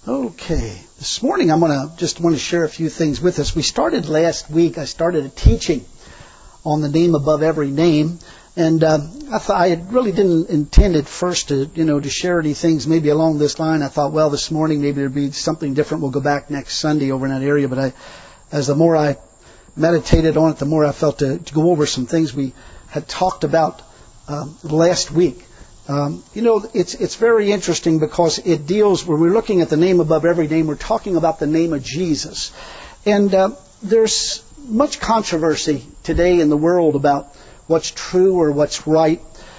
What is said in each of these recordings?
Okay, this morning I'm want to share a few things with us. We started last week. I started a teaching on the name above every name, and I really didn't intend at first to share any things maybe along this line. I thought, well, this morning maybe there'd be something different. We'll go back next Sunday over in that area. But as the more I meditated on it, the more I felt to go over some things we had talked about last week. It's very interesting because it deals, when we're looking at the name above every name, we're talking about the name of Jesus. And there's much controversy today in the world about what's true or what's right.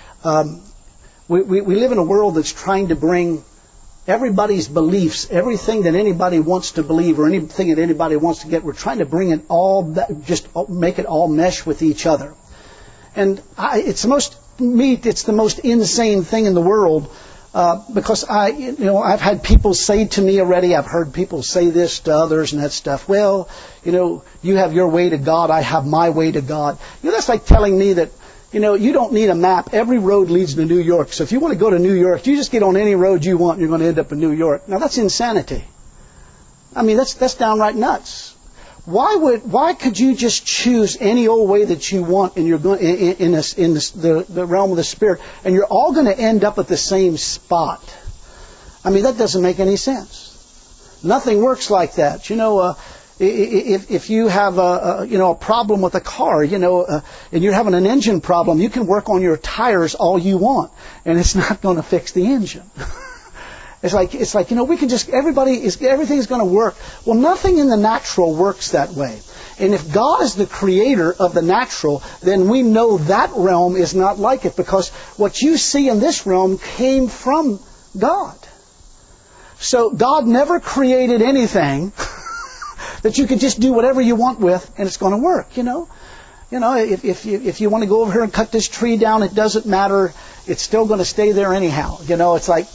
We live in a world that's trying to bring everybody's beliefs, everything that anybody wants to believe or anything that anybody wants to get, we're trying to bring it all, just make it all mesh with each other. And it's the most insane thing in the world, because I've had people say to me already, I've heard people say this to others and that stuff. Well, you have your way to God, I have my way to God. That's like telling me that, you don't need a map. Every road leads to New York. So if you want to go to New York, you just get on any road you want and you're going to end up in New York. Now that's insanity. I mean, that's downright nuts. Why could you just choose any old way that you want and you're going in the realm of the Spirit and you're all going to end up at the same spot? I mean, that doesn't make any sense. Nothing works like that. If you have a problem with a car, and you're having an engine problem, you can work on your tires all you want, and it's not going to fix the engine. It's like we can just everything's going to work. Well, nothing in the natural works that way. And if God is the creator of the natural, then we know that realm is not like it, because what you see in this realm came from God. So God never created anything that you could just do whatever you want with and it's going to work. If you want to go over here and cut this tree down, it doesn't matter. It's still going to stay there anyhow. It's like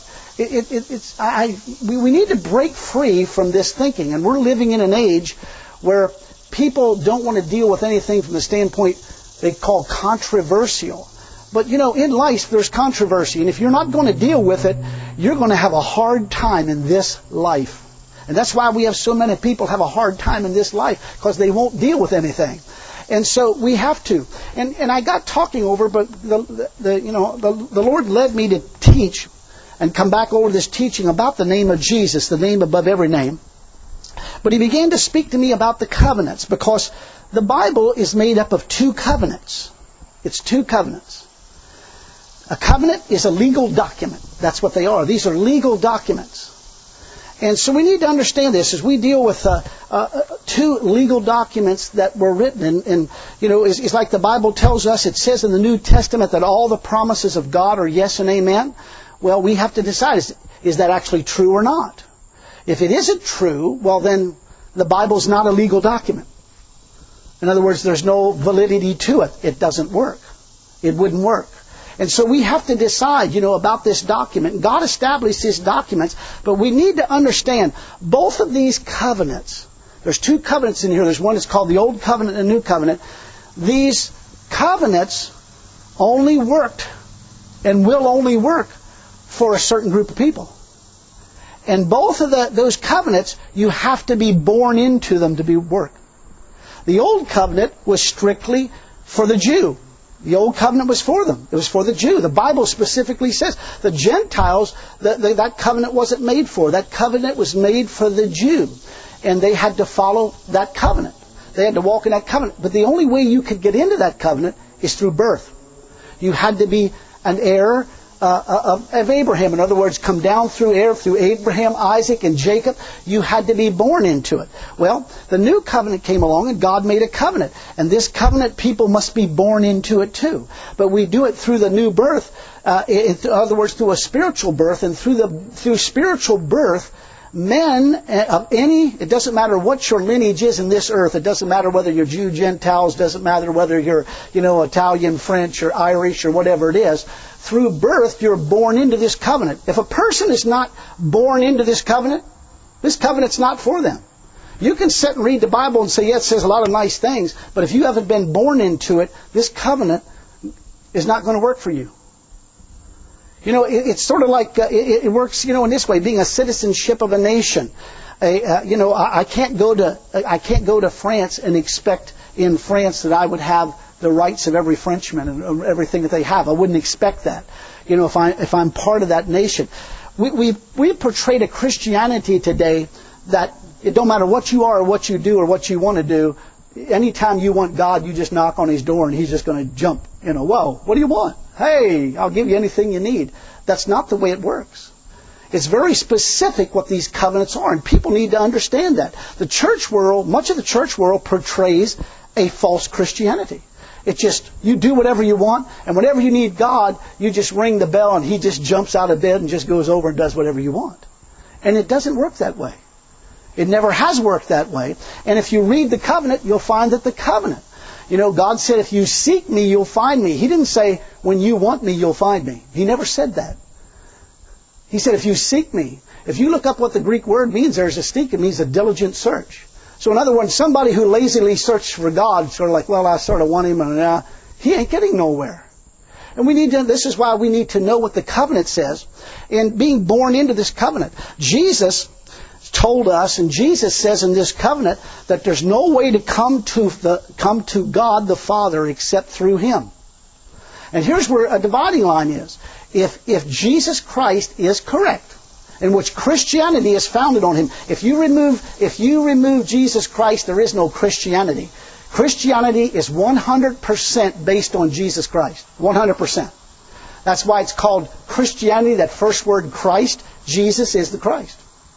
we need to break free from this thinking, and we're living in an age where people don't want to deal with anything from the standpoint they call controversial. But in life there's controversy, and if you're not going to deal with it, you're going to have a hard time in this life. And that's why we have so many people have a hard time in this life, because they won't deal with anything. And so we have to. And I got talking over, but the Lord led me to teach and come back over this teaching about the name of Jesus, the name above every name. But He began to speak to me about the covenants, because the Bible is made up of two covenants. It's two covenants. A covenant is a legal document. That's what they are. These are legal documents. And so we need to understand this as we deal with two legal documents that were written. And it's like the Bible tells us. It says in the New Testament that all the promises of God are yes and amen. Well, we have to decide, is that actually true or not? If it isn't true, well then the Bible's not a legal document. In other words, there's no validity to it. It doesn't work. It wouldn't work. And so we have to decide, about this document. God established His documents, but we need to understand both of these covenants. There's two covenants in here. There's one that's called the Old Covenant and the New Covenant. These covenants only worked and will only work for a certain group of people. And both of those covenants, you have to be born into them to work. The Old Covenant was strictly for the Jew. The Old Covenant was for them. It was for the Jew. The Bible specifically says the Gentiles, that covenant wasn't made for. That covenant was made for the Jew. And they had to follow that covenant. They had to walk in that covenant. But the only way you could get into that covenant is through birth. You had to be an heir of Abraham. In other words, come down through Abraham, Isaac, and Jacob. You had to be born into it. Well, the New Covenant came along and God made a covenant. And this covenant, people must be born into it too. But we do it through the new birth. In other words, through a spiritual birth. And through spiritual birth, men of it doesn't matter what your lineage is in this earth. It doesn't matter whether you're Jew, Gentiles. Doesn't matter whether you're, Italian, French, or Irish, or whatever it is. Through birth, you're born into this covenant. If a person is not born into this covenant's not for them. You can sit and read the Bible and say, yeah, it says a lot of nice things, but if you haven't been born into it, this covenant is not going to work for you. You know, it's sort of like, it works, you know, in this way, being a citizenship of a nation. I can't go to France and expect in France that I would have the rights of every Frenchman and everything that they have. I wouldn't expect that. You know, if I'm part of that nation. We portrayed a Christianity today that it don't matter what you are or what you do or what you want to do. Anytime you want God, you just knock on His door and He's just going to jump. You know, whoa, what do you want? Hey, I'll give you anything you need. That's not the way it works. It's very specific what these covenants are, and people need to understand that. The church world, much of the church world portrays a false Christianity. It's just, you do whatever you want, and whenever you need God, you just ring the bell and He just jumps out of bed and just goes over and does whatever you want. And it doesn't work that way. It never has worked that way. And if you read the covenant, you'll find that the covenant, you know, God said, if you seek me, you'll find me. He didn't say, when you want me, you'll find me. He never said that. He said, if you seek me. If you look up what the Greek word means, there's a seek, it means a diligent search. So in other words, somebody who lazily searches for God, sort of like, well, I sort of want Him, and he ain't getting nowhere. And this is why we need to know what the covenant says. And being born into this covenant, Jesus told us, and Jesus says in this covenant, that there's no way to come to God the Father except through Him. And here's where a dividing line is. If Jesus Christ is correct, in which Christianity is founded on Him, if you remove Jesus Christ, there is no Christianity. Christianity is 100% based on Jesus Christ. 100%. That's why it's called Christianity, that first word Christ. Jesus is the Christ.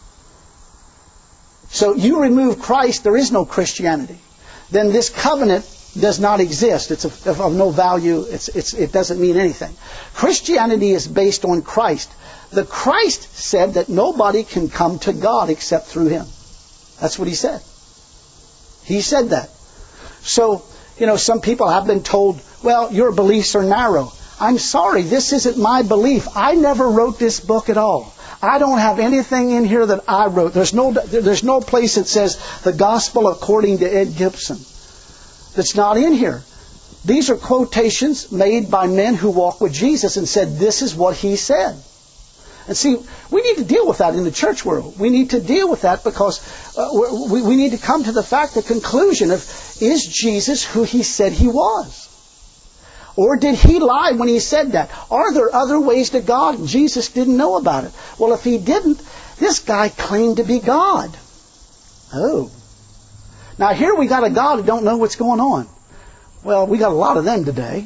So you remove Christ, there is no Christianity. Then this covenant does not exist. It's of no value. It doesn't mean anything. Christianity is based on Christ. The Christ said that nobody can come to God except through Him. That's what He said. He said that. So, you know, some people have been told, well, your beliefs are narrow. I'm sorry, this isn't my belief. I never wrote this book at all. I don't have anything in here that I wrote. There's no place that says the gospel according to Ed Gibson. That's not in here. These are quotations made by men who walk with Jesus and said, this is what He said. And see, we need to deal with that in the church world. We need to deal with that because we need to come to the conclusion of, is Jesus who He said He was? Or did He lie when He said that? Are there other ways to God and Jesus didn't know about it? Well, if He didn't, this guy claimed to be God. Oh. Now here we got a God who don't know what's going on. Well, we got a lot of them today.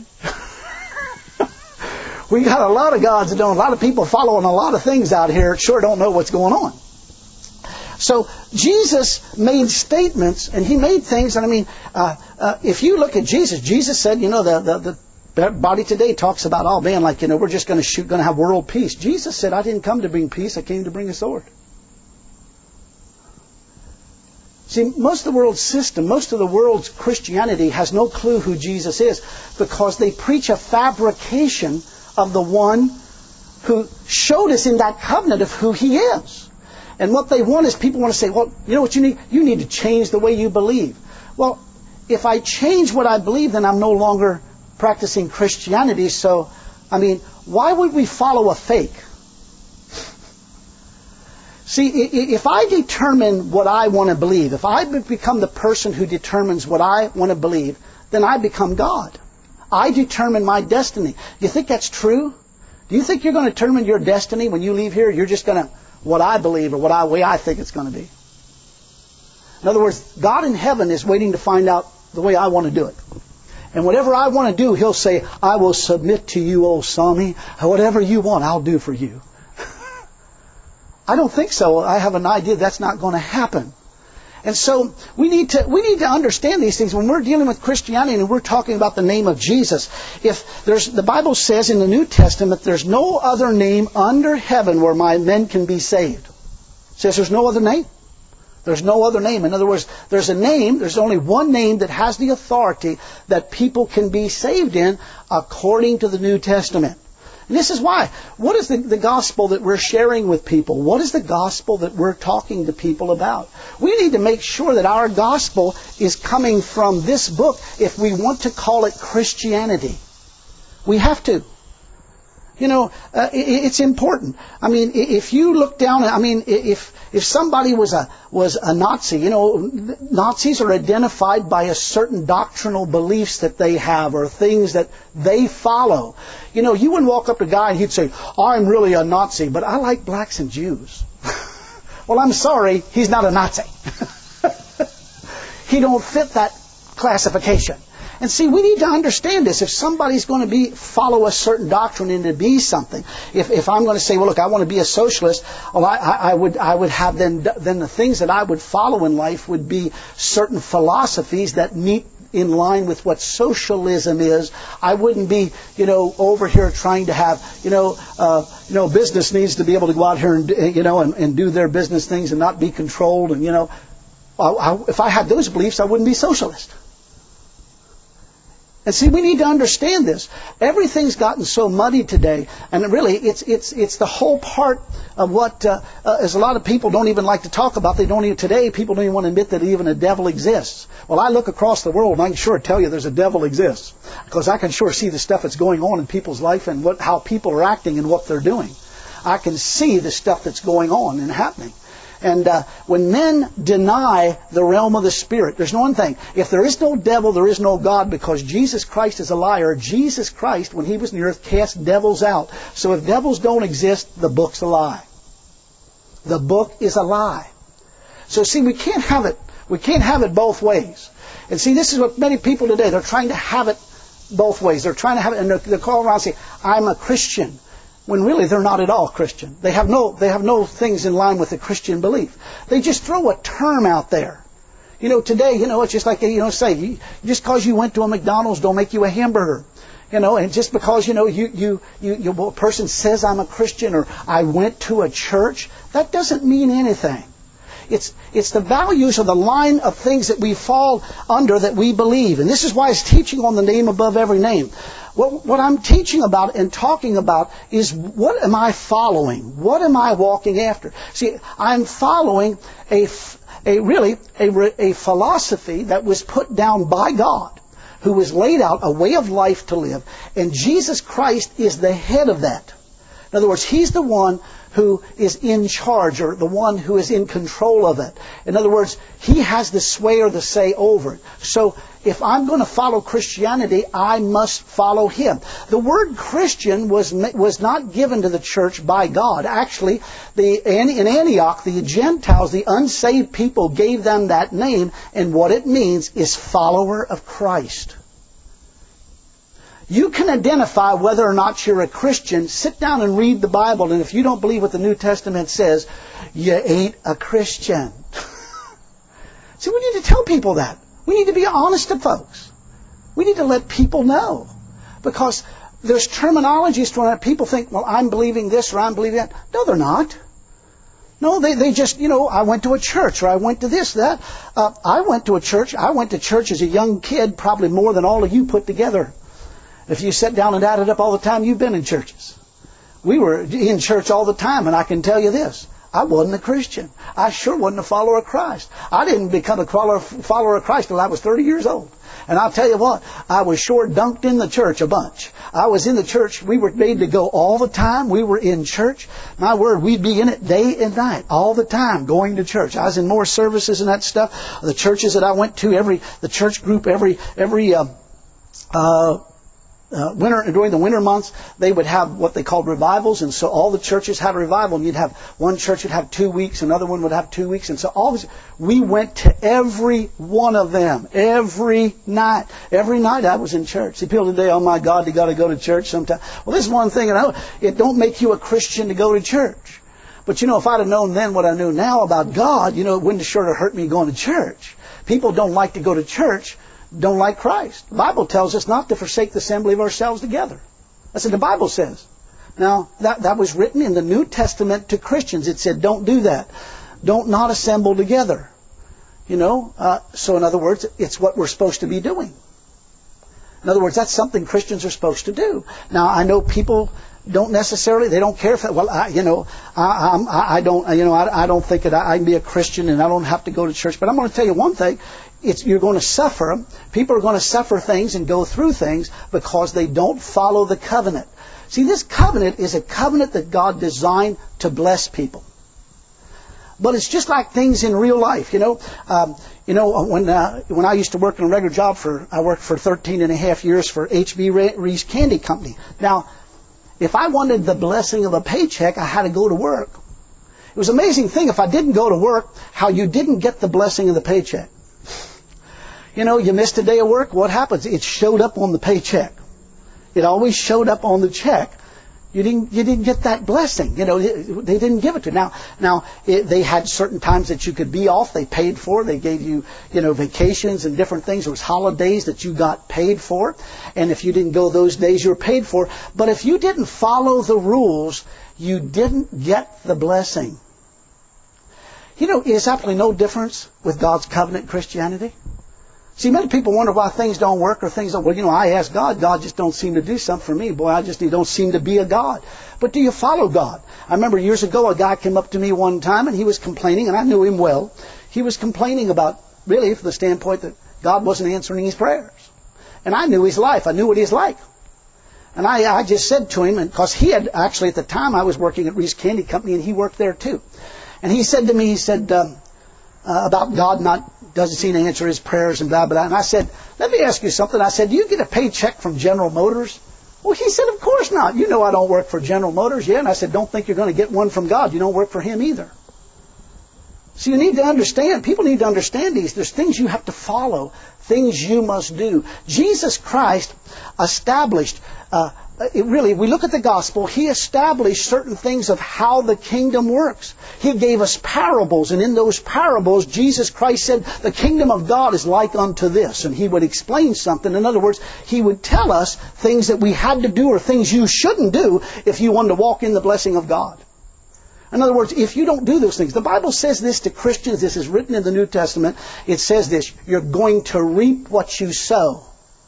We got a lot of gods that don't. A lot of people following a lot of things out here sure don't know what's going on. So Jesus made statements, and He made things. And I mean, if you look at Jesus, Jesus said, you know, the body today talks about, oh man, like, you know, we're just going to have world peace. Jesus said, I didn't come to bring peace. I came to bring a sword. See, most of the world's system, most of the world's Christianity has no clue who Jesus is because they preach a fabrication of the one who showed us in that covenant of who He is. And what they want is people want to say, well, you know what you need? You need to change the way you believe. Well, if I change what I believe, then I'm no longer practicing Christianity. So, I mean, why would we follow a fake? See, if I determine what I want to believe, if I become the person who determines what I want to believe, then I become God. I determine my destiny. Do you think that's true? Do you think you're going to determine your destiny when you leave here? You're just going to, what I believe or way I think it's going to be. In other words, God in heaven is waiting to find out the way I want to do it. And whatever I want to do, He'll say, I will submit to you, O Swami. Whatever you want, I'll do for you. I don't think so. I have an idea that's not going to happen. And so we need to understand these things when we're dealing with Christianity and we're talking about the name of Jesus. The Bible says in the New Testament, there's no other name under heaven where my men can be saved. It says there's no other name. There's no other name. In other words, there's only one name that has the authority that people can be saved in according to the New Testament. And this is why. What is the gospel that we're sharing with people? What is the gospel that we're talking to people about? We need to make sure that our gospel is coming from this book if we want to call it Christianity. We have to. It's important. I mean, if you look down, if somebody was a Nazi, Nazis are identified by a certain doctrinal beliefs that they have or things that they follow. You wouldn't walk up to a guy and he'd say, I'm really a Nazi, but I like blacks and Jews. Well, I'm sorry, he's not a Nazi. He don't fit that classification. And see, we need to understand this. If somebody's going to follow a certain doctrine and to be something, if I'm going to say, well, look, I want to be a socialist, well, I would have then the things that I would follow in life would be certain philosophies that meet in line with what socialism is. I wouldn't be, over here trying to have, business needs to be able to go out here and do their business things and not be controlled. And, if I had those beliefs, I wouldn't be socialist. And see, we need to understand this. Everything's gotten so muddy today, and really, it's the whole part of what, as a lot of people don't even like to talk about. Today, people don't even want to admit that even a devil exists. Well, I look across the world, and I can sure tell you there's a devil exists, because I can sure see the stuff that's going on in people's life and how people are acting and what they're doing. I can see the stuff that's going on and happening. And when men deny the realm of the Spirit, there's one thing. If there is no devil, there is no God, because Jesus Christ is a liar. Jesus Christ, when He was on the earth, cast devils out. So if devils don't exist, the book's a lie. The book is a lie. So see, we can't have it. We can't have it both ways. And see, this is what many people today, they're trying to have it both ways. They're trying to have it, and they're calling around and saying, I'm a Christian. When really they're not at all Christian. They have no things in line with the Christian belief. They just throw a term out there. Today, it's just like say, just because you went to a McDonald's don't make you a hamburger. And just because a person says I'm a Christian or I went to a church, that doesn't mean anything. It's the values or the line of things that we fall under that we believe. And this is why it's teaching on the name above every name. What I'm teaching about and talking about is, what am I following? What am I walking after? See, I'm following a philosophy that was put down by God, who has laid out a way of life to live, and Jesus Christ is the head of that. In other words, He's the one who is in charge, or the one who is in control of it. In other words, He has the sway or the say over it. So if I'm going to follow Christianity, I must follow Him. The word Christian was not given to the church by God. Actually, in Antioch, the Gentiles, the unsaved people, gave them that name, and what it means is follower of Christ. You can identify whether or not you're a Christian. Sit down and read the Bible, and if you don't believe what the New Testament says, you ain't a Christian. See, we need to tell people that. We need to be honest to folks. We need to let people know. Because there's terminologies to when people think, well, I'm believing this or I'm believing that. No, they're not. No, they just, I went to a church or I went to this, that. I went to a church. I went to church as a young kid, probably more than all of you put together. If you sat down and added up all the time you've been in churches. We were in church all the time, and I can tell you this. I wasn't a Christian. I sure wasn't a follower of Christ. I didn't become a follower of Christ until I was 30 years old. And I'll tell you what, I was sure dunked in the church a bunch. I was in the church. We were made to go all the time. We were in church. My word, we'd be in it day and night, all the time, going to church. I was in more services and that stuff. The churches that I went to, the church group, every during the winter months, they would have what they called revivals, and so all the churches had a revival. And you'd have one church would have 2 weeks, another one would have 2 weeks, and so we went to every one of them every night. Every night I was in church. See, people today, oh my God, you got to go to church sometime. Well, this is one thing, it don't make you a Christian to go to church. But if I'd have known then what I know now about God, it wouldn't have sure hurt me going to church. People don't like to go to church. Don't like Christ. The Bible tells us not to forsake the assembly of ourselves together. That's what the Bible says. Now, that was written in the New Testament to Christians. It said, don't do that. Don't not assemble together. So in other words, it's what we're supposed to be doing. In other words, that's something Christians are supposed to do. Now, I know people don't necessarily, they don't care if, I don't think that I can be a Christian and I don't have to go to church. But I'm going to tell you one thing. You're going to suffer. People are going to suffer things and go through things because they don't follow the covenant. See, this covenant is a covenant that God designed to bless people. But it's just like things in real life, when I used to work in a regular job I worked for 13 and a half years for H.B. Reese Candy Company. Now, if I wanted the blessing of a paycheck, I had to go to work. It was an amazing thing if I didn't go to work, how you didn't get the blessing of the paycheck. You missed a day of work, what happens? It showed up on the paycheck. It always showed up on the check. You didn't get that blessing. They didn't give it to you. Now they had certain times that you could be off. They paid for. They gave you, vacations and different things. There was holidays that you got paid for. And if you didn't go those days, you were paid for. But if you didn't follow the rules, you didn't get the blessing. There's absolutely no difference with God's covenant Christianity. See, many people wonder why things don't work or things don't... Well, I ask God. God just don't seem to do something for me. Boy, He don't seem to be a God. But do you follow God? I remember years ago a guy came up to me one time and he was complaining, and I knew him well. He was complaining about, really, from the standpoint that God wasn't answering his prayers. And I knew his life. I knew what he's like. And I just said to him, because he had actually, at the time, I was working at Reese Candy Company and he worked there too. And he said to me, about God doesn't seem to answer his prayers and blah, blah, blah. And I said, let me ask you something. I said, do you get a paycheck from General Motors? Well, he said, of course not. I don't work for General Motors. Yeah, and I said, don't think you're going to get one from God. You don't work for Him either. So you need to understand, people need to understand these. There's things you have to follow, things you must do. Jesus Christ established, if we look at the gospel, He established certain things of how the kingdom works. He gave us parables, and in those parables, Jesus Christ said, the kingdom of God is like unto this. And He would explain something. In other words, He would tell us things that we had to do or things you shouldn't do if you wanted to walk in the blessing of God. In other words, if you don't do those things, the Bible says this to Christians, this is written in the New Testament, it says this, you're going to reap what you sow.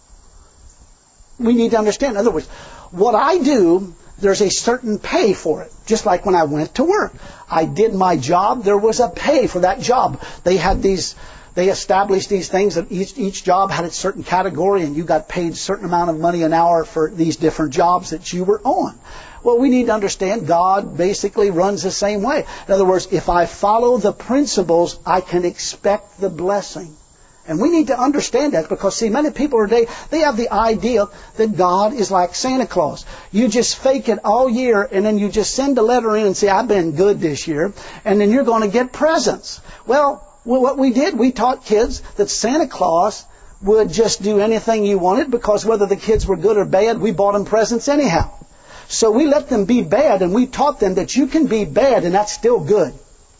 We need to understand. In other words, what I do, there's a certain pay for it. Just like when I went to work. I did my job, there was a pay for that job. They established these things that each job had a certain category and you got paid a certain amount of money an hour for these different jobs that you were on. Well, we need to understand God basically runs the same way. In other words, if I follow the principles, I can expect the blessing. And we need to understand that because, see, many people today, they have the idea that God is like Santa Claus. You just fake it all year and then you just send a letter in and say, I've been good this year, and then you're going to get presents. Well, what we did, we taught kids that Santa Claus would just do anything you wanted because whether the kids were good or bad, we bought them presents anyhow. So we let them be bad and we taught them that you can be bad and that's still good.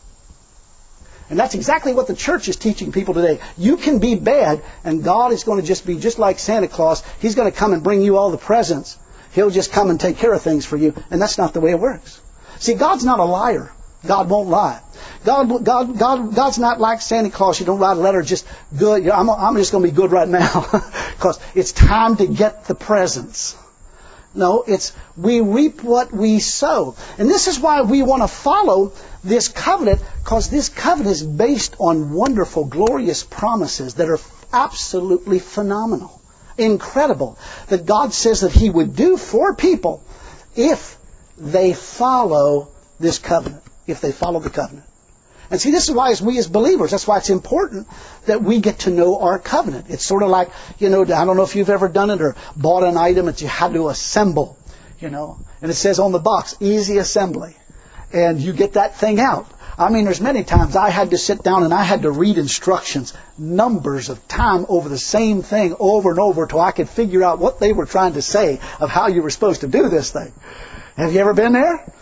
And that's exactly what the church is teaching people today. You can be bad and God is going to just be just like Santa Claus. He's going to come and bring you all the presents. He'll just come and take care of things for you. And that's not the way it works. See, God's not a liar. God won't lie. God's not like Santa Claus. You don't write a letter just good. I'm just going to be good right now because it's time to get the presents. No, it's we reap what we sow. And this is why we want to follow this covenant, because this covenant is based on wonderful, glorious promises that are absolutely phenomenal, incredible, that God says that He would do for people if they follow this covenant, if they follow the covenant. And see, this is why we as believers, that's why it's important that we get to know our covenant. It's sort of like, I don't know if you've ever done it or bought an item that you had to assemble, and it says on the box, easy assembly. And you get that thing out. I mean, there's many times I had to sit down and I had to read instructions, numbers of time over the same thing over and over till I could figure out what they were trying to say of how you were supposed to do this thing. Have you ever been there?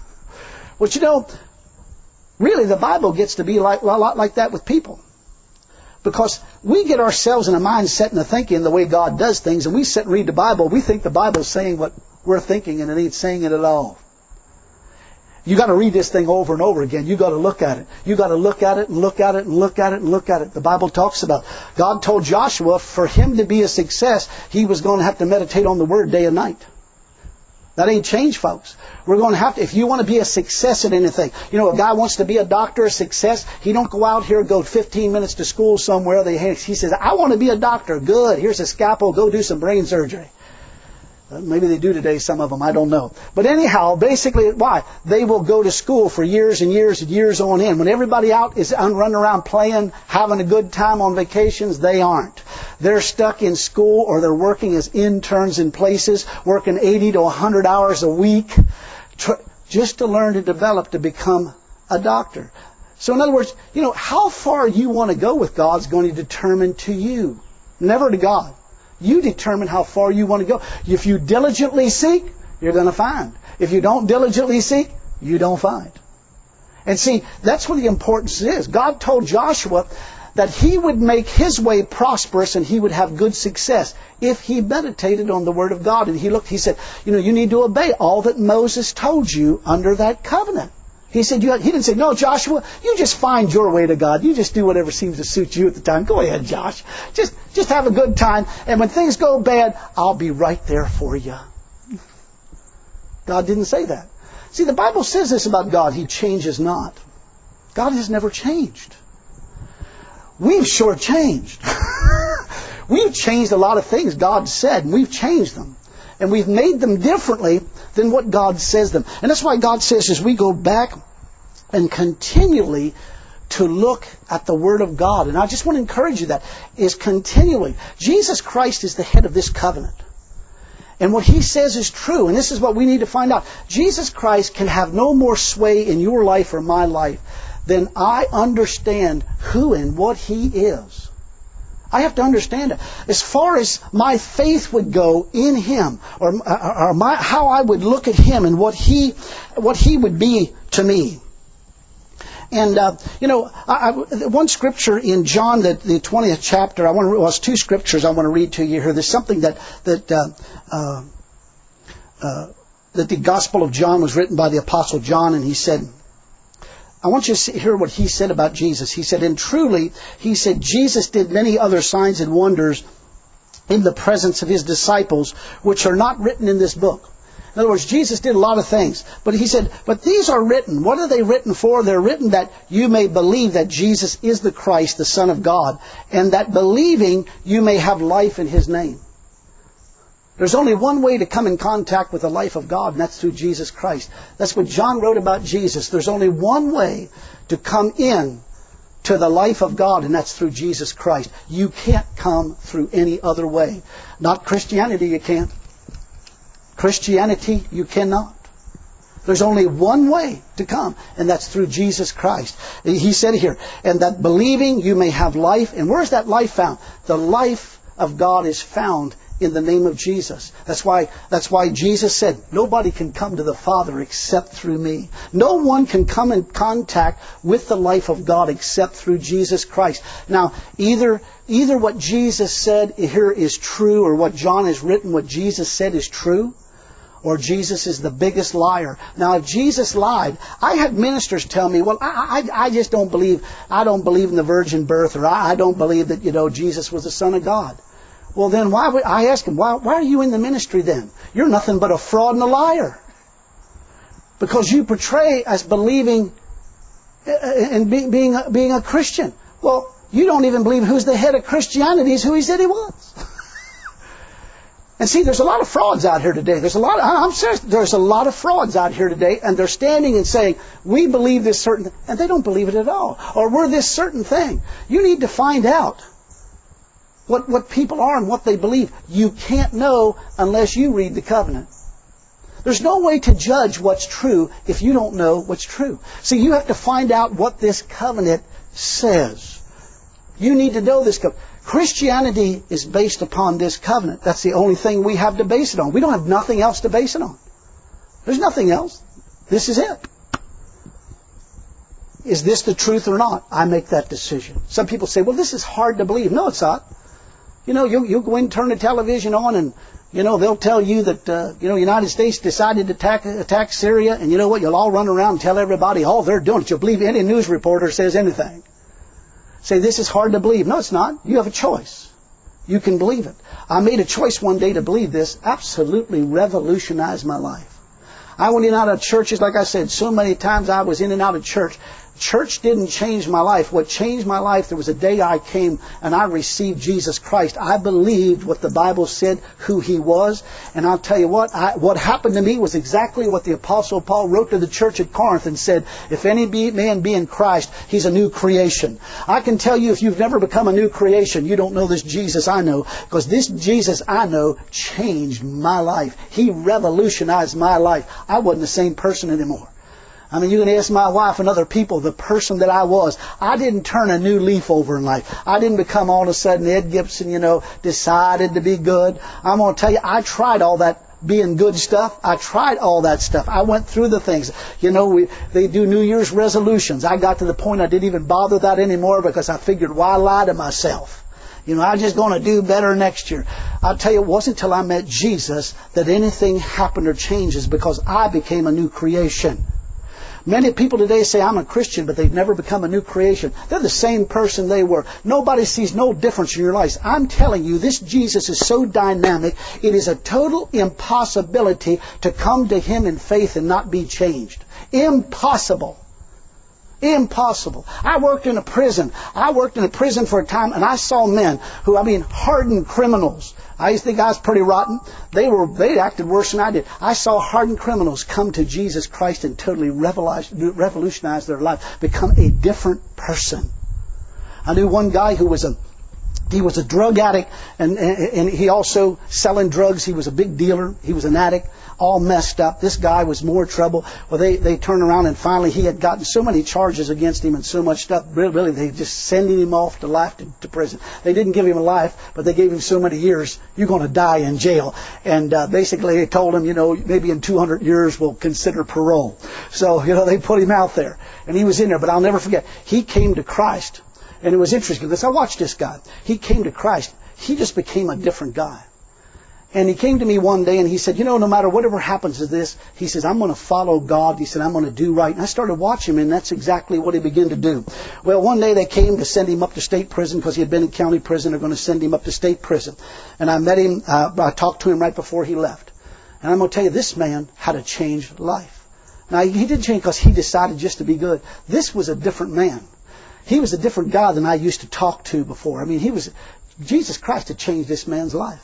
Well, really, the Bible gets to be a lot like that with people. Because we get ourselves in a mindset and a thinking the way God does things, and we sit and read the Bible, we think the Bible's saying what we're thinking, and it ain't saying it at all. You got to read this thing over and over again. You got to look at it. You got to look at it and look at it and look at it and look at it. The Bible talks about God told Joshua for him to be a success, he was going to have to meditate on the Word day and night. That ain't changed, folks. We're going to have to, if you want to be a success at anything. A guy wants to be a doctor, a success. He don't go out here and go 15 minutes to school somewhere. He says, I want to be a doctor. Good. Here's a scalpel. Go do some brain surgery. Maybe they do today, some of them, I don't know. But anyhow, basically, why? They will go to school for years and years and years on end. When everybody out is running around playing, having a good time on vacations, they aren't. They're stuck in school or they're working as interns in places, working 80 to 100 hours a week, just to learn to develop to become a doctor. So in other words, how far you want to go with God is going to determine to you, never to God. You determine how far you want to go. If you diligently seek, you're going to find. If you don't diligently seek, you don't find. And see, that's what the importance is. God told Joshua that he would make his way prosperous and he would have good success if he meditated on the Word of God. And he said, you need to obey all that Moses told you under that covenant. He said, he didn't say, no, Joshua, you just find your way to God. You just do whatever seems to suit you at the time. Go ahead, Josh. Just have a good time. And when things go bad, I'll be right there for you. God didn't say that. See, the Bible says this about God. He changes not. God has never changed. We've sure changed. We've changed a lot of things God said, and we've changed them. And we've made them differently than what God says them. And that's why God says as we go back and continually to look at the Word of God. And I just want to encourage you that is continually. Jesus Christ is the head of this covenant. And what He says is true. And this is what we need to find out. Jesus Christ can have no more sway in your life or my life than I understand who and what He is. I have to understand it. As far as my faith would go in Him, or how I would look at Him and what He would be to me. And one scripture in John, the 20th chapter, it's two scriptures I want to read to you here. There's something that the Gospel of John was written by the Apostle John, and he said, I want you to hear what he said about Jesus. He said, and truly, he said, Jesus did many other signs and wonders in the presence of His disciples, which are not written in this book. In other words, Jesus did a lot of things. But He said, but these are written. What are they written for? They're written that you may believe that Jesus is the Christ, the Son of God, and that believing you may have life in His name. There's only one way to come in contact with the life of God, and that's through Jesus Christ. That's what John wrote about Jesus. There's only one way to come in to the life of God, and that's through Jesus Christ. You can't come through any other way. Not Christianity, you can't. Christianity, you cannot. There's only one way to come, and that's through Jesus Christ. He said here, and that believing you may have life. And where's that life found? The life of God is found in the name of Jesus. That's why Jesus said, nobody can come to the Father except through me. No one can come in contact with the life of God except through Jesus Christ. Now, either what Jesus said here is true, or what John has written, what Jesus said is true, or Jesus is the biggest liar. Now, if Jesus lied, I had ministers tell me, well, I just don't believe, I don't believe in the virgin birth, or I don't believe that, Jesus was the Son of God. Well, then I ask him, why are you in the ministry then? You're nothing but a fraud and a liar. Because you portray as believing and being a Christian. Well, you don't even believe who's the head of Christianity is who He said He was. And see, there's a lot of frauds out here today. I'm serious, there's a lot of frauds out here today, and they're standing and saying, we believe this certain thing, and they don't believe it at all. Or we're this certain thing. You need to find out what people are and what they believe. You can't know unless you read the covenant. There's no way to judge what's true if you don't know what's true. See, you have to find out what this covenant says. You need to know this covenant. Christianity is based upon this covenant. That's the only thing we have to base it on. We don't have nothing else to base it on. There's nothing else. This is it. Is this the truth or not? I make that decision. Some people say, well, this is hard to believe. No, it's not. You'll go in and turn the television on, and they'll tell you that the United States decided to attack Syria, and you know what? You'll all run around and tell everybody all they're doing. You'll believe any news reporter says anything. Say this is hard to believe. No, it's not. You have a choice. You can believe it. I made a choice one day to believe this. Absolutely revolutionized my life. I went in and out of churches, like I said, so many times I was in and out of church. Church didn't change my life. What changed my life, there was a day I came and I received Jesus Christ. I believed what the Bible said, who He was. And I'll tell you what happened to me was exactly what the Apostle Paul wrote to the church at Corinth and said, if any man be in Christ, he's a new creation. I can tell you, if you've never become a new creation, you don't know this Jesus I know, because this Jesus I know changed my life. He revolutionized my life. I wasn't the same person anymore. I mean, you can ask my wife and other people, the person that I was. I didn't turn a new leaf over in life. I didn't become all of a sudden Ed Gibson, decided to be good. I'm going to tell you, I tried all that being good stuff. I tried all that stuff. I went through the things. They do New Year's resolutions. I got to the point I didn't even bother that anymore because I figured, why lie to myself? I'm just going to do better next year. I'll tell you, it wasn't until I met Jesus that anything happened or changes, because I became a new creation. Many people today say, I'm a Christian, but they've never become a new creation. They're the same person they were. Nobody sees no difference in your life. I'm telling you, this Jesus is so dynamic, it is a total impossibility to come to Him in faith and not be changed. Impossible. Impossible. I worked in a prison. I worked in a prison for a time, and I saw men who, hardened criminals. I used to think I was pretty rotten. They acted worse than I did. I saw hardened criminals come to Jesus Christ and totally revolutionize their life, become a different person. I knew one guy who was a drug addict, and he also selling drugs. He was a big dealer. He was an addict, all messed up. This guy was more trouble. Well, they turned around, and finally he had gotten so many charges against him and so much stuff. Really, they just sending him off to life to prison. They didn't give him a life, but they gave him so many years. You're going to die in jail. And basically they told him, maybe in 200 years we'll consider parole. So, they put him out there. And he was in there. But I'll never forget, he came to Christ. And it was interesting because I watched this guy. He came to Christ. He just became a different guy. And he came to me one day and he said, no matter whatever happens to this, he says, I'm going to follow God. He said, I'm going to do right. And I started watching him, and that's exactly what he began to do. Well, one day they came to send him up to state prison because he had been in county prison. They're going to send him up to state prison. And I met him. I talked to him right before he left. And I'm going to tell you, this man had a changed life. Now, he didn't change because he decided just to be good. This was a different man. He was a different guy than I used to talk to before. Jesus Christ had changed this man's life.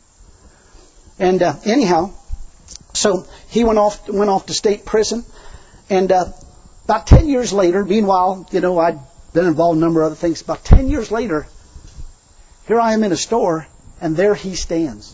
And anyhow, so he went off to state prison. And about 10 years later, meanwhile, I'd been involved in a number of other things. About 10 years later, here I am in a store, and there he stands.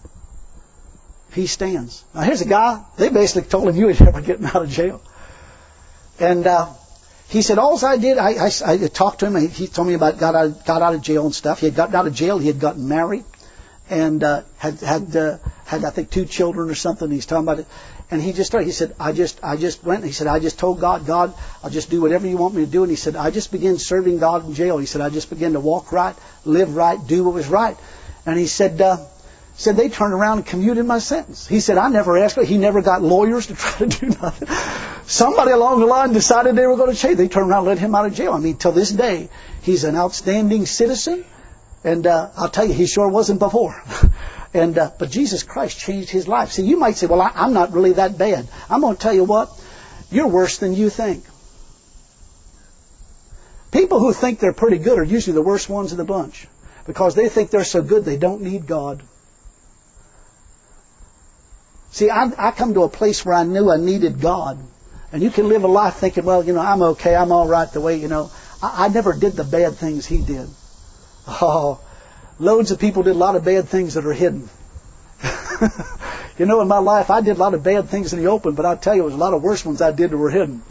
He stands. Now, here's a guy, they basically told him, you ain't never getting out of jail. And he said, all I did, I talked to him, and he told me about got out of jail and stuff. He had gotten out of jail, he had gotten married, and had I think 2 children or something. He's talking about it. And he just started, he said, I just went, he said, I just told God, I'll just do whatever you want me to do. And he said, I just began serving God in jail. He said, I just began to walk right, live right, do what was right. And he said they turned around and commuted my sentence. He said, I never asked, he never got lawyers to try to do nothing. Somebody along the line decided they were going to change. They turned around and let him out of jail. Till this day, he's an outstanding citizen. And I'll tell you, he sure wasn't before. But Jesus Christ changed his life. See, you might say, well, I'm not really that bad. I'm going to tell you what, you're worse than you think. People who think they're pretty good are usually the worst ones in the bunch, because they think they're so good they don't need God. See, I come to a place where I knew I needed God. And you can live a life thinking, well, I'm okay, I'm all right the way, I never did the bad things he did. Oh, loads of people did a lot of bad things that are hidden. In my life, I did a lot of bad things in the open, but I'll tell you, there was a lot of worse ones I did that were hidden.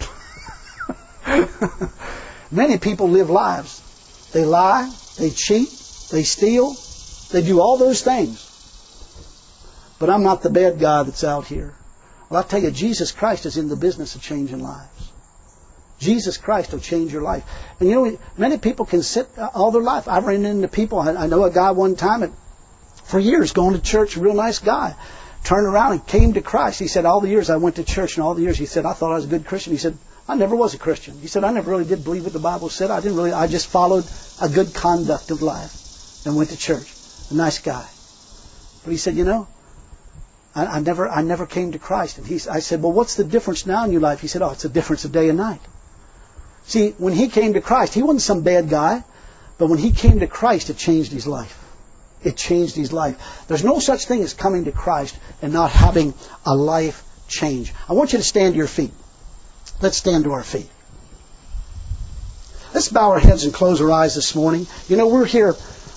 Many people live lives. They lie, they cheat, they steal, they do all those things. But I'm not the bad guy that's out here. Well, I'll tell you, Jesus Christ is in the business of changing lives. Jesus Christ will change your life. And many people can sit all their life. I've run into people. I know a guy one time, for years, going to church, a real nice guy, turned around and came to Christ. He said, all the years I went to church, and all the years, he said, I thought I was a good Christian. He said, I never was a Christian. He said, I never really did believe what the Bible said. I just followed a good conduct of life and went to church. A nice guy. But he said, I never came to Christ. And I said, well, what's the difference now in your life? He said, it's a difference of day and night. See, when he came to Christ, he wasn't some bad guy. But when he came to Christ, it changed his life. It changed his life. There's no such thing as coming to Christ and not having a life change. I want you to stand to your feet. Let's stand to our feet. Let's bow our heads and close our eyes this morning. You know, we're here.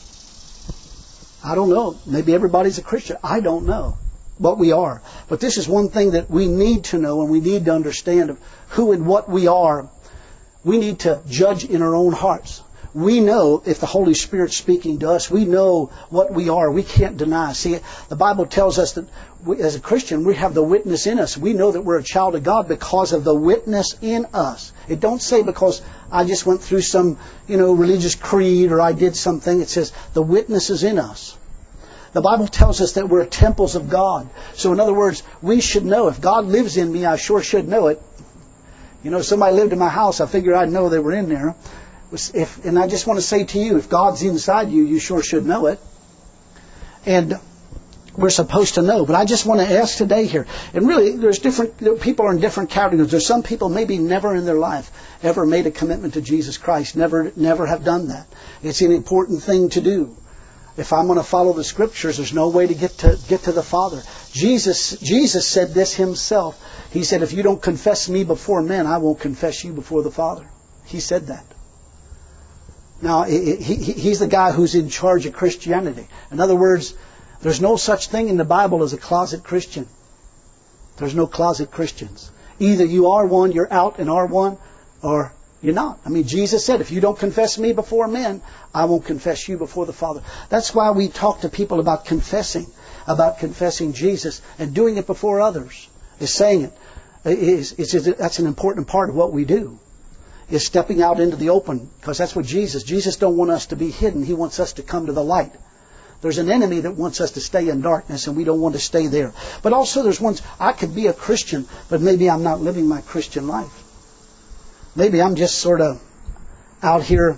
I don't know. Maybe everybody's a Christian. I don't know what we are. But this is one thing that we need to know and we need to understand of who and what we are. We need to judge in our own hearts. We know if the Holy Spirit's speaking to us, we know what we are. We can't deny. See, the Bible tells us that as a Christian, we have the witness in us. We know that we're a child of God because of the witness in us. It don't say because I just went through some, religious creed or I did something. It says the witness is in us. The Bible tells us that we're temples of God. So in other words, we should know if God lives in me, I sure should know it. Somebody lived in my house, I figured I'd know they were in there. And I just want to say to you, if God's inside you, you sure should know it. And we're supposed to know. But I just want to ask today here, and really, people are in different categories. There's some people maybe never in their life ever made a commitment to Jesus Christ, never have done that. It's an important thing to do. If I'm going to follow the Scriptures, there's no way to get to the Father. Jesus said this himself. He said, if you don't confess me before men, I won't confess you before the Father. He said that. Now, he's the guy who's in charge of Christianity. In other words, there's no such thing in the Bible as a closet Christian. There's no closet Christians. Either you are one, you're out and are one, or you're not. I mean, Jesus said, if you don't confess me before men, I won't confess you before the Father. That's why we talk to people about confessing Jesus and doing it before others. Is saying it. That's an important part of what we do. Is stepping out into the open, because that's what Jesus don't want us to be hidden. He wants us to come to the light. There's an enemy that wants us to stay in darkness, and we don't want to stay there. But also there's ones, I could be a Christian, but maybe I'm not living my Christian life. Maybe I'm just sort of out here,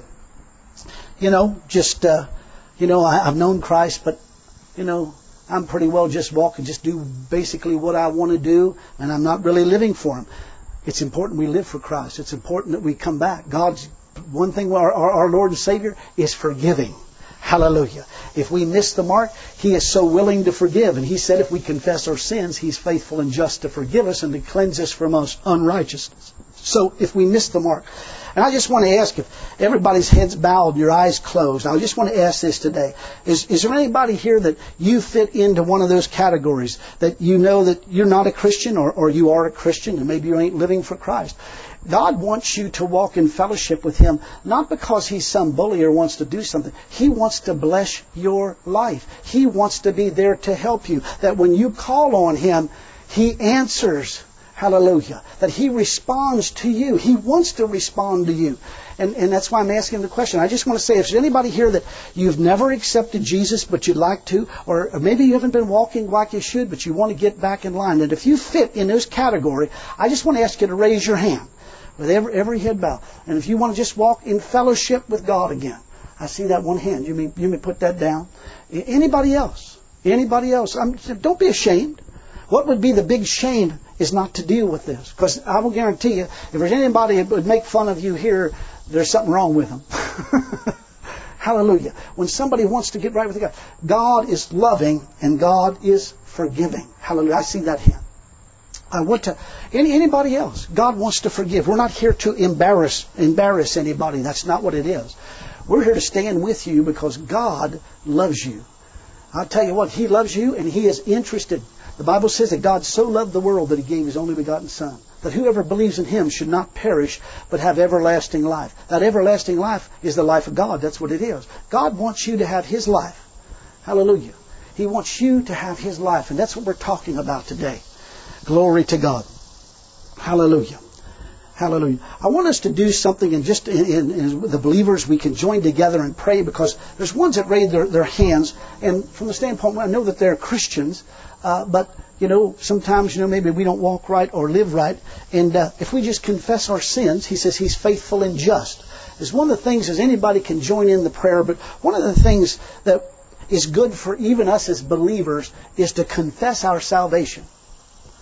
I've known Christ, but, I'm pretty well just walking, just do basically what I want to do, and I'm not really living for Him. It's important we live for Christ. It's important that we come back. God's one thing, our Lord and Savior is forgiving. Hallelujah. If we miss the mark, He is so willing to forgive. And He said if we confess our sins, He's faithful and just to forgive us and to cleanse us from us unrighteousness. So if we miss the mark. And I just want to ask if everybody's heads bowed, your eyes closed. I just want to ask this today. Is there anybody here that you fit into one of those categories? That you know that you're not a Christian or you are a Christian and maybe you ain't living for Christ? God wants you to walk in fellowship with Him, not because He's some bully or wants to do something. He wants to bless your life. He wants to be there to help you. That when you call on Him, He answers. Hallelujah. That He responds to you. He wants to respond to you. And that's why I'm asking the question. I just want to say, if there's anybody here that you've never accepted Jesus, but you'd like to, or maybe you haven't been walking like you should, but you want to get back in line, and if you fit in this category, I just want to ask you to raise your hand with every head bowed. And if you want to just walk in fellowship with God again, I see that one hand. You may put that down. Anybody else? Anybody else? Don't be ashamed. What would be the big shame is not to deal with this. Because I will guarantee you, if there's anybody that would make fun of you here, there's something wrong with them. Hallelujah. When somebody wants to get right with God, God is loving and God is forgiving. Hallelujah. I see that hand. I want to, anybody else, God wants to forgive. We're not here to embarrass anybody. That's not what it is. We're here to stand with you because God loves you. I'll tell you what, He loves you and He is interested. The Bible says that God so loved the world that He gave His only begotten Son, that whoever believes in Him should not perish, but have everlasting life. That everlasting life is the life of God. That's what it is. God wants you to have His life. Hallelujah. He wants you to have His life, and that's what we're talking about today. Glory to God. Hallelujah. Hallelujah. I want us to do something, and just in the believers, we can join together and pray, because there's ones that raise their hands, and from the standpoint, I know that they're Christians, but, sometimes, maybe we don't walk right or live right, and if we just confess our sins, He says He's faithful and just. It's one of the things, as anybody can join in the prayer, but one of the things that is good for even us as believers is to confess our salvation.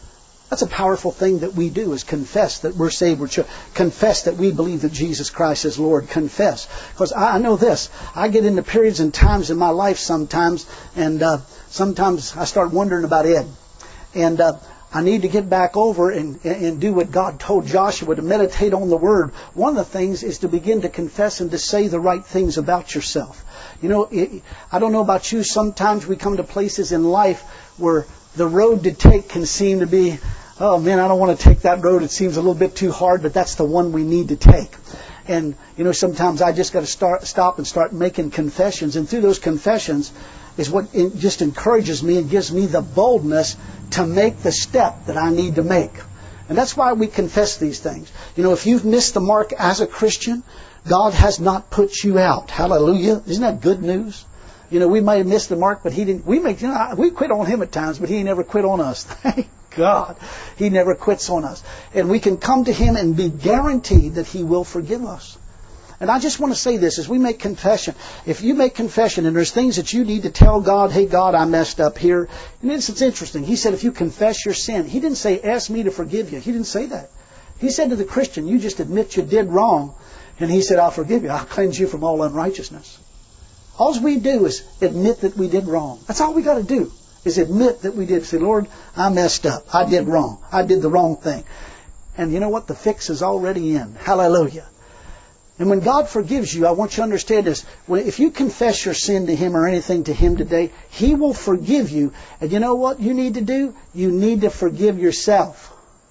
That's a powerful thing that we do, is confess that we're saved. Confess that we believe that Jesus Christ is Lord. Confess. Because I know this. I get into periods and times in my life sometimes, and sometimes I start wondering about Ed. And I need to get back over and do what God told Joshua, to meditate on the Word. One of the things is to begin to confess and to say the right things about yourself. You know, I don't know about you, sometimes we come to places in life where the road to take can seem to be, oh man, I don't want to take that road. It seems a little bit too hard, but that's the one we need to take. And, you know, sometimes I just got to stop and start making confessions. And through those confessions is what just encourages me and gives me the boldness to make the step that I need to make. And that's why we confess these things. You know, if you've missed the mark as a Christian, God has not put you out. Hallelujah. Isn't that good news? You know, we might have missed the mark, but He didn't. We quit on Him at times, but He never quit on us. Thank God. He never quits on us. And we can come to Him and be guaranteed that He will forgive us. And I just want to say this, as we make confession, if you make confession and there's things that you need to tell God, hey God, I messed up here. And it's interesting. He said if you confess your sin, He didn't say ask me to forgive you. He didn't say that. He said to the Christian, you just admit you did wrong. And He said, I'll forgive you. I'll cleanse you from all unrighteousness. All we do is admit that we did wrong. That's all we got to do, is admit that we did. Say, Lord, I messed up. I did wrong. I did the wrong thing. And you know what? The fix is already in. Hallelujah. And when God forgives you, I want you to understand this. If you confess your sin to Him or anything to Him today, He will forgive you. And you know what you need to do? You need to forgive yourself.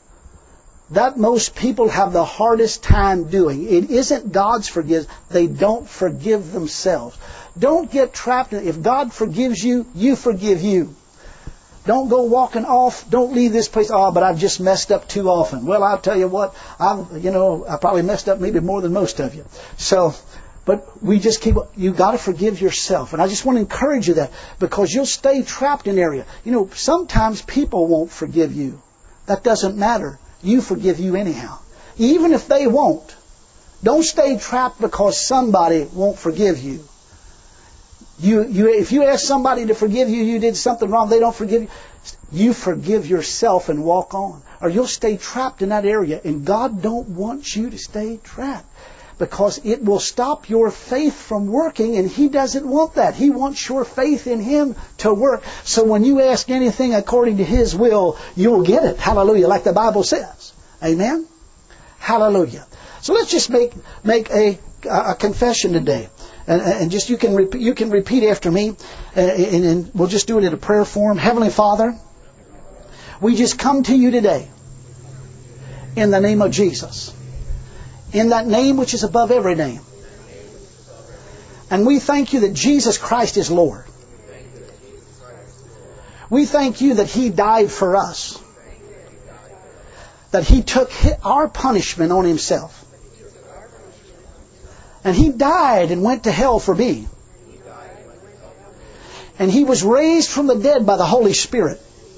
That most people have the hardest time doing. It isn't God's forgiveness. They don't forgive themselves. Don't get trapped in it. If God forgives you, you forgive you. Don't go walking off. Don't leave this place. Oh, but I've just messed up too often. Well, I'll tell you what. I probably messed up maybe more than most of you. So, but we just you got to forgive yourself. And I just want to encourage you that, because you'll stay trapped in an area. You know, sometimes people won't forgive you. That doesn't matter. You forgive you anyhow. Even if they won't. Don't stay trapped because somebody won't forgive you. If you ask somebody to forgive you, you did something wrong, they don't forgive you. You forgive yourself and walk on. Or you'll stay trapped in that area. And God don't want you to stay trapped, because it will stop your faith from working, and He doesn't want that. He wants your faith in Him to work. So when you ask anything according to His will, you'll get it. Hallelujah. Like the Bible says. Amen? Hallelujah. So let's just make a confession today. And just you can repeat after me, and we'll just do it in a prayer form. Heavenly Father, we just come to You today in the name of Jesus, in that name which is above every name. And we thank You that Jesus Christ is Lord. We thank You that He died for us, that He took our punishment on Himself. And He died and went to hell for me. And He was raised from the dead by the Holy Spirit.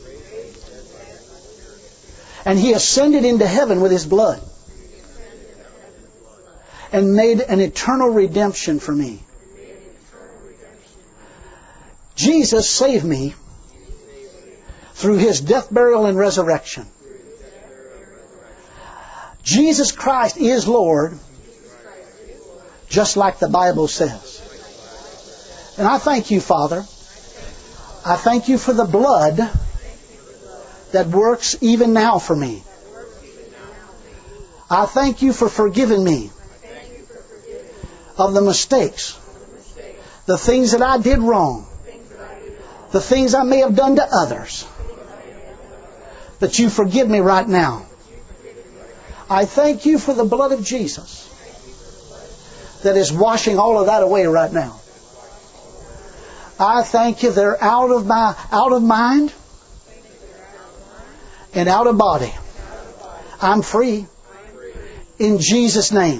And He ascended into heaven with His blood. And made an eternal redemption for me. Jesus saved me through His death, burial, and resurrection. Jesus Christ is Lord, just like the Bible says. And I thank You, Father. I thank You for the blood that works even now for me. I thank You for forgiving me of the mistakes, the things that I did wrong, the things I may have done to others, that You forgive me right now. I thank You for the blood of Jesus that is washing all of that away right now. I thank You they're out of mind and out of body. I'm free in Jesus' name.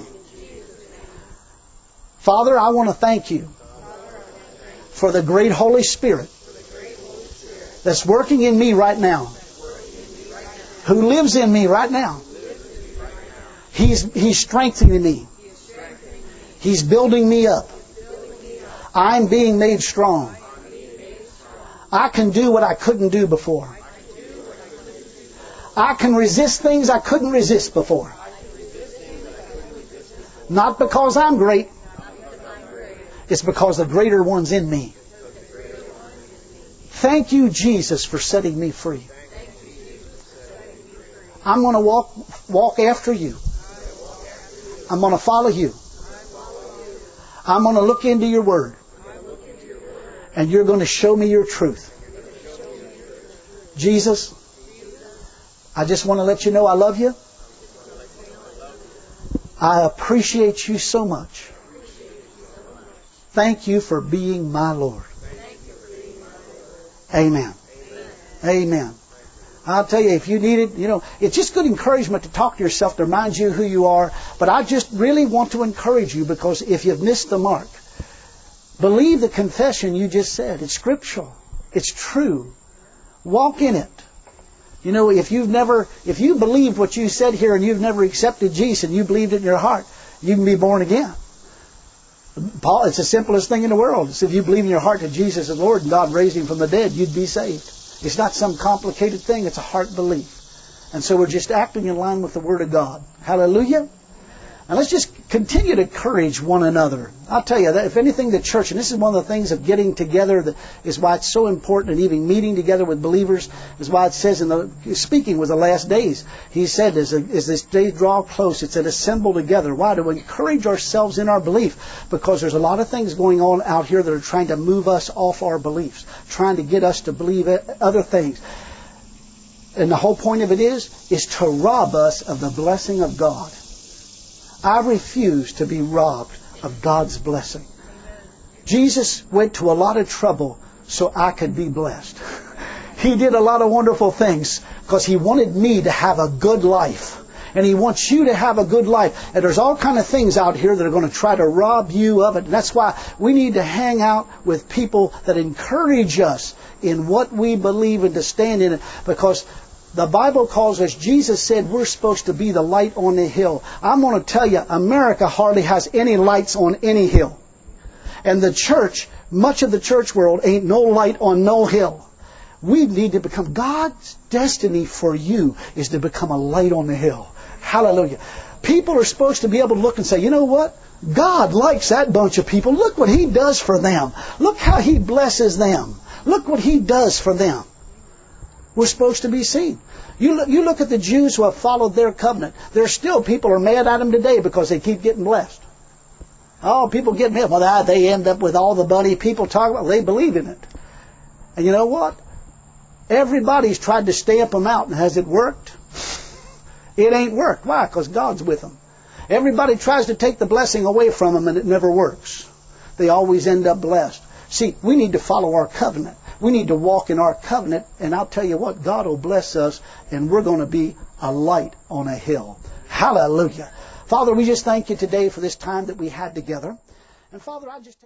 Father, I want to thank You for the great Holy Spirit that's working in me right now, who lives in me right now. He's strengthening me. He's building me up. I'm being made strong. I can do what I couldn't do before. I can resist things I couldn't resist before. Not because I'm great. It's because the greater one's in me. Thank you, Jesus, for setting me free. I'm going to walk after you. I'm going to follow you. I'm going to look into your Word. And you're going to show me your truth. Jesus, I just want to let you know I love you. I appreciate you so much. Thank you for being my Lord. Amen. Amen. I'll tell you, if you need it, it's just good encouragement to talk to yourself, to remind you who you are. But I just really want to encourage you, because if you've missed the mark, believe the confession you just said. It's scriptural. It's true. Walk in it. If you believed what you said here and you've never accepted Jesus and you believed it in your heart, you can be born again. Paul, it's the simplest thing in the world. It's if you believe in your heart that Jesus is Lord and God raised Him from the dead, you'd be saved. It's not some complicated thing. It's a heart belief. And so we're just acting in line with the Word of God. Hallelujah. And let's just continue to encourage one another. I'll tell you that if anything, the church, and this is one of the things of getting together, that is why it's so important, and even meeting together with believers, is why it says speaking with the last days, He said, as this day draw close, it said, assemble together. Why? To encourage ourselves in our belief, because there's a lot of things going on out here that are trying to move us off our beliefs, trying to get us to believe other things. And the whole point of it is to rob us of the blessing of God. I refuse to be robbed of God's blessing. Jesus went to a lot of trouble so I could be blessed. He did a lot of wonderful things because He wanted me to have a good life. And He wants you to have a good life. And there's all kind of things out here that are going to try to rob you of it. And that's why we need to hang out with people that encourage us in what we believe and to stand in it, because the Bible calls us, Jesus said we're supposed to be the light on the hill. I'm going to tell you, America hardly has any lights on any hill. And the church, much of the church world, ain't no light on no hill. We need to become, God's destiny for you is to become a light on the hill. Hallelujah. People are supposed to be able to look and say, you know what? God likes that bunch of people. Look what He does for them. Look how He blesses them. Look what He does for them. We're supposed to be seen. You look at the Jews who have followed their covenant. There's still people are mad at them today because they keep getting blessed. Oh, people get mad. Well, they end up with all the money people talk about. They believe in it. And you know what? Everybody's tried to stamp them out. And has it worked? It ain't worked. Why? Because God's with them. Everybody tries to take the blessing away from them and it never works. They always end up blessed. See, we need to follow our covenant. We need to walk in our covenant, and I'll tell you what, God will bless us, and we're going to be a light on a hill. Hallelujah. Father, we just thank you today for this time that we had together. And Father, I just